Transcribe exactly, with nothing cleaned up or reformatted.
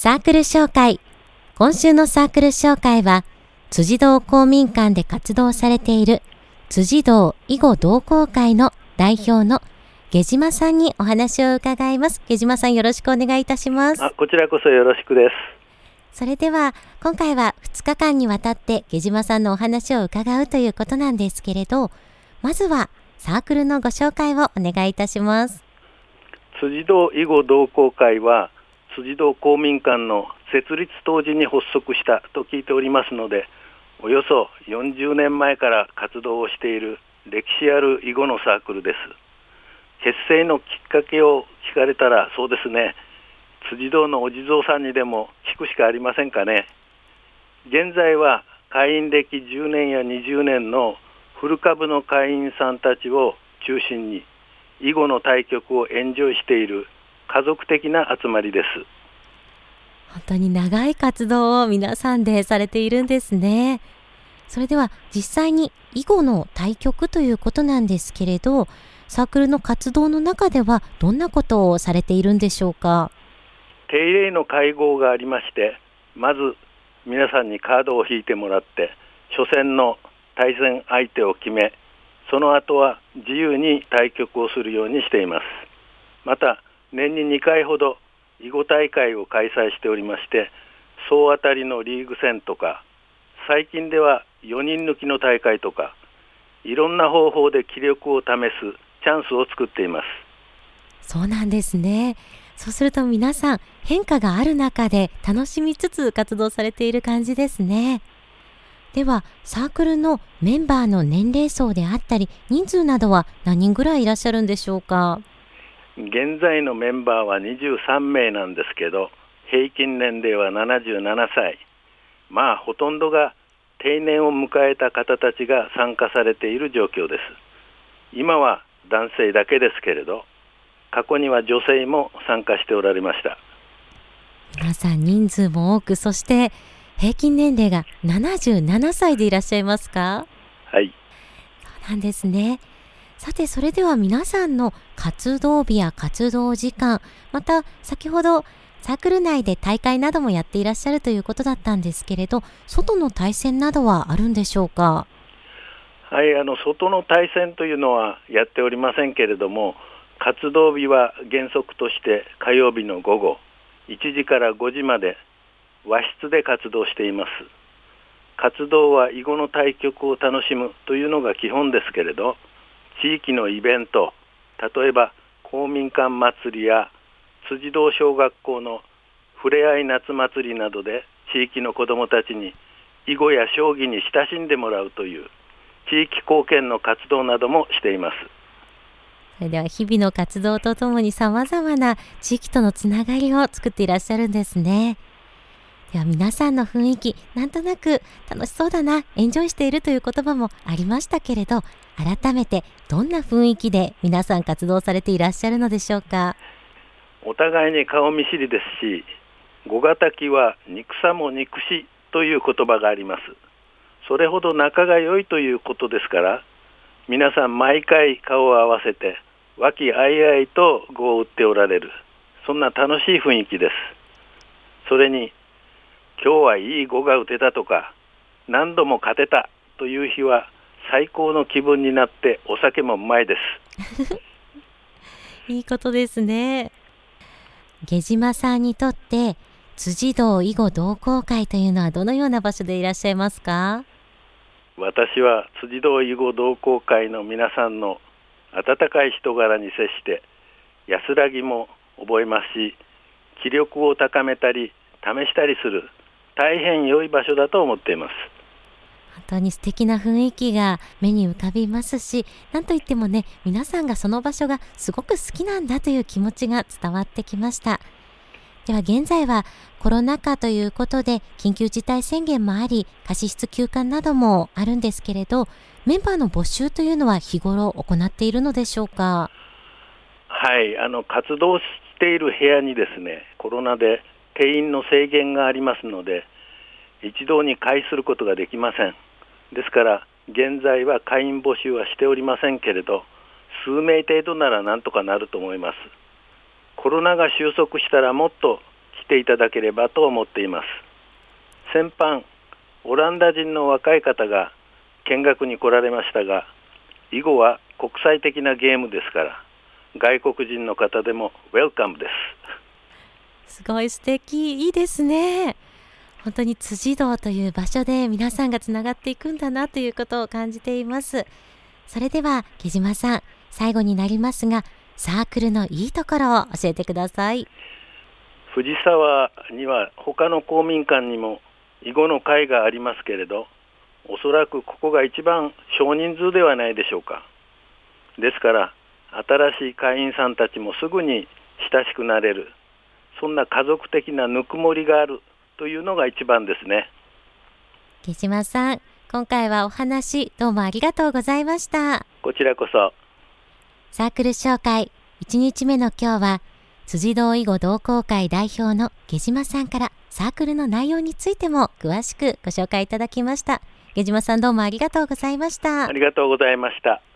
サークル紹介。今週のサークル紹介は、辻堂公民館で活動されている辻堂囲碁同好会の代表の下島さんにお話を伺います。下島さん、よろしくお願いいたします。 あ、こちらこそよろしくです。 それでは今回はふつかかんにわたって下島さんのお話を伺うということなんですけれど、まずはサークルのご紹介をお願いいたします。 辻堂囲碁同好会は辻堂公民館の設立当時に発足したと聞いておりますので、およそよんじゅうねんまえから活動をしている歴史ある囲碁のサークルです。結成のきっかけを聞かれたら、そうですね、辻堂のお地蔵さんにでも聞くしかありませんかね。現在は会員歴じゅうねんやにじゅうねんの古株の会員さんたちを中心に囲碁の対局をエンジョイしている家族的な集まりです。 本当に長い活動を皆さんでされているんですね。それでは実際に囲碁の対局ということなんですけれど、サークルの活動の中ではどんなことをされているんでしょうか。 定例の会合がありまして、まず皆さんにカードを引いてもらって初戦の対戦相手を決め、その後は自由に対局をするようにしています。また年ににかいほど囲碁大会を開催しておりまして、総当たりのリーグ戦とか、最近ではよにん抜きの大会とか、いろんな方法で気力を試すチャンスを作っています。 そうなんですね。そうすると皆さん変化がある中で楽しみつつ活動されている感じですね。ではサークルのメンバーの年齢層であったり人数などは何人ぐらいいらっしゃるんでしょうか。 現在のメンバーはにじゅうさんめいなんですけど、平均年齢はななじゅうななさい。まあほとんどが定年を迎えた方たちが参加されている状況です。今は男性だけですけれど、過去には女性も参加しておられました。 皆さん人数も多く、そして平均年齢がななじゅうななさいでいらっしゃいますか。 はい、 そうなんですね。さて、それでは皆さんの活動日や活動時間、また先ほどサークル内で大会などもやっていらっしゃるということだったんですけれど、外の対戦などはあるんでしょうか。 はい、あの外の対戦というのはやっておりませんけれども、活動日は原則として火曜日の午後いちじからごじまで和室で活動しています。活動は囲碁の対局を楽しむというのが基本ですけれど、地域のイベント、例えば公民館祭りや辻堂小学校のふれあい夏祭りなどで地域の子どもたちに囲碁や将棋に親しんでもらうという地域貢献の活動などもしています。 それでは日々の活動とともにさまざまな地域とのつながりを作っていらっしゃるんですね。では皆さんの雰囲気、なんとなく楽しそうだな、エンジョイしているという言葉もありましたけれど、改めてどんな雰囲気で皆さん活動されていらっしゃるのでしょうか。 お互いに顔見知りですし、語がたきは憎さも憎しという言葉があります。それほど仲が良いということですから、皆さん毎回顔を合わせて和気あいあいと碁を打っておられる、そんな楽しい雰囲気です。それに今日はいい碁が打てたとか、何度も勝てたという日は最高の気分になって、お酒もうまいです。 いいことですね。下島さんにとって辻堂囲碁同好会というのはどのような場所でいらっしゃいますか。 私は辻堂囲碁同好会の皆さんの温かい人柄に接して安らぎも覚えますし、気力を高めたり試したりする大変良い場所だと思っています。 本当に素敵な雰囲気が目に浮かびますし、なんといってもね、皆さんがその場所がすごく好きなんだという気持ちが伝わってきました。では現在はコロナ禍ということで緊急事態宣言もあり、貸室休館などもあるんですけれど、メンバーの募集というのは日頃行っているのでしょうか。 はい、あの活動している部屋にですね、コロナで定員の制限がありますので、一堂に会することができません。ですから現在は会員募集はしておりませんけれど、数名程度ならなんとかなると思います。コロナが収束したらもっと来ていただければと思っています。先般オランダ人の若い方が見学に来られましたが、囲碁は国際的なゲームですから外国人の方でもウェルカムです。 すごい素敵、いいですね。本当に辻堂という場所で皆さんがつながっていくんだなということを感じています。それでは木島さん、最後になりますがサークルのいいところを教えてください。 藤沢には他の公民館にも囲碁の会がありますけれど、おそらくここが一番少人数ではないでしょうか。ですから新しい会員さんたちもすぐに親しくなれる、そんな家族的なぬくもりがあるというのが一番ですね。 木島さん、今回はお話どうもありがとうございました。 こちらこそ。 サークル紹介いちにちめの今日は辻堂囲碁同好会代表の下島さんからサークルの内容についても詳しくご紹介いただきました。下島さん、どうもありがとうございました。 ありがとうございました。